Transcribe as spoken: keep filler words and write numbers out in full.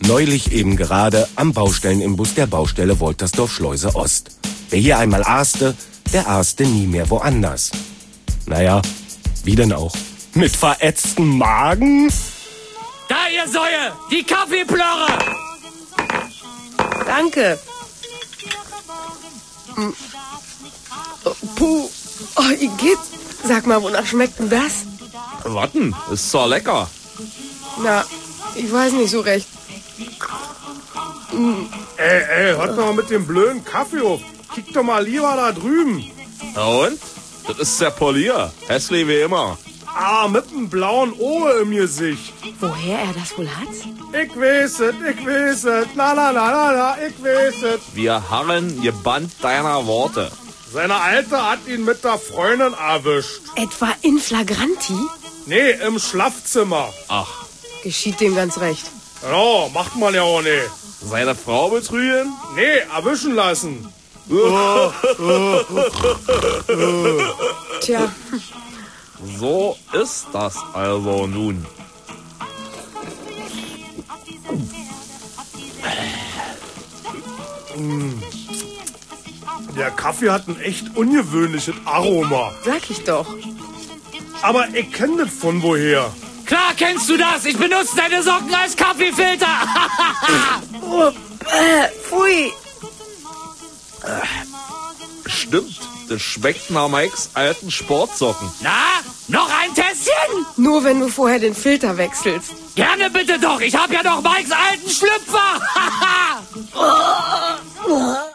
Neulich eben gerade am Baustellenimbus der Baustelle Woltersdorf-Schleuse Ost. Wer hier einmal aaste, der aaste nie mehr woanders. Naja, wie denn auch? Mit verätztem Magen? Da, ihr Säue! Die Kaffeeplörre! Danke. Hm. Oh, puh. Oh, Igitt. Sag mal, wonach schmeckt denn das? Warten, ist zwar lecker. Na, ich weiß nicht so recht. Mm. Ey, ey, hört mal mit dem blöden Kaffee auf. Kick doch mal lieber da drüben. Na und? Das ist der Polier. Hässlich wie immer. Ah, mit einem blauen Ohr im Gesicht. Woher er das wohl hat? Ich weiß es, ich weiß es. Na, na, na, na, na, ich weiß es. Wir harren gebannt deiner Worte. Seine Alte hat ihn mit der Freundin erwischt. Etwa in flagranti? Nee, im Schlafzimmer. Ach. Geschieht dem ganz recht. Ja, macht man ja auch nicht. Seine Frau betrügen? Nee, erwischen lassen. Tja. So ist das also nun. Der Kaffee hat ein echt ungewöhnliches Aroma. Sag ich doch. Aber ich kenne das von woher. Klar kennst du das! Ich benutze deine Socken als Kaffeefilter! Oh, äh, pfui. Stimmt, das schmeckt nach Mikes alten Sportsocken. Na, noch ein Tässchen? Nur wenn du vorher den Filter wechselst. Gerne bitte doch! Ich hab ja noch Mikes alten Schlüpfer!